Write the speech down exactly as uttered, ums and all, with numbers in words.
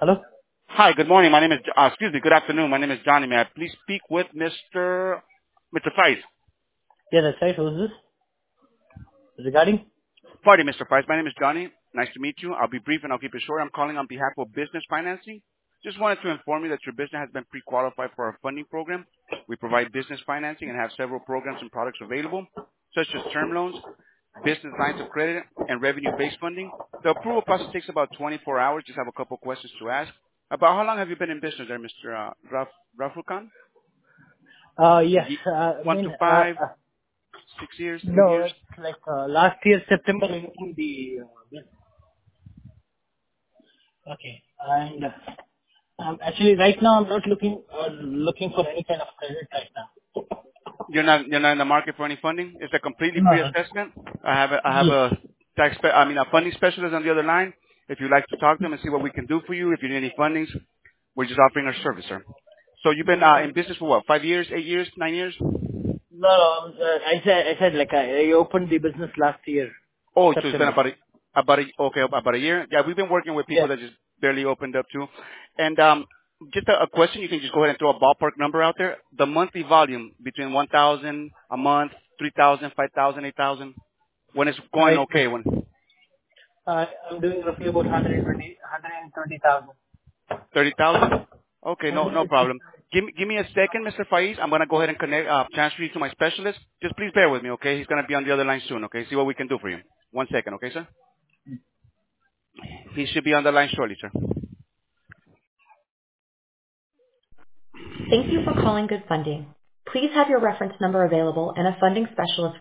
Hello? Hi, good morning. My name is, uh, excuse me, good afternoon. My name is Johnny. May I please speak with Mister Mister Price? Yeah, that's right. Who's this? Regarding? Pardon, Mister Price. My name is Johnny. Nice to meet you. I'll be brief and I'll keep it short. I'm calling on behalf of business financing. Just wanted to inform you that your business has been pre-qualified for our funding program. We provide business financing and have several programs and products available, such as term loans, business lines of credit, and revenue-based funding. The approval process takes about twenty-four hours. Just have a couple questions to ask. About how long have you been in business there, Mister Uh, Raf, Rafulkan? Uh, yes. Ye- Uh, I One mean, to uh, five, uh, six years, three no, years? it's like uh, last year, September, I opened the uh, business. Okay. And uh, um, actually, right now, I'm not looking uh, looking for any kind of credit right now. You're not you're not in the market for any funding. It's a completely free No. assessment. I have a, I have Yes. a tax spe- I mean a funding specialist on the other line. If you'd like to talk to them and see what we can do for you, if you need any fundings, we're just offering our service, sir. So you've been uh, in business for what? Five years, eight years, nine years? No, no, um, uh, I said, I said, like, I, I opened the business last year, Oh, so it's been September. about a about a okay about a year. Yeah, we've been working with Yeah. people that just barely opened up too. And um, just a, a question, you can just go ahead and throw a ballpark number out there. The monthly volume between one thousand a month, three thousand, five thousand, eight thousand. When it's going I, okay, when uh, I'm doing roughly about one hundred twenty, thirty thousand. Okay, no no one hundred twenty. problem. Give me give me a second, Mister Faiz. I'm gonna go ahead and connect uh, transfer you to my specialist. Just please bear with me, okay? He's gonna be on the other line soon, okay? See what we can do for you. One second, okay, sir? He should be on the line shortly, sir. Thank you for calling Good Funding. Please have your reference number available and a funding specialist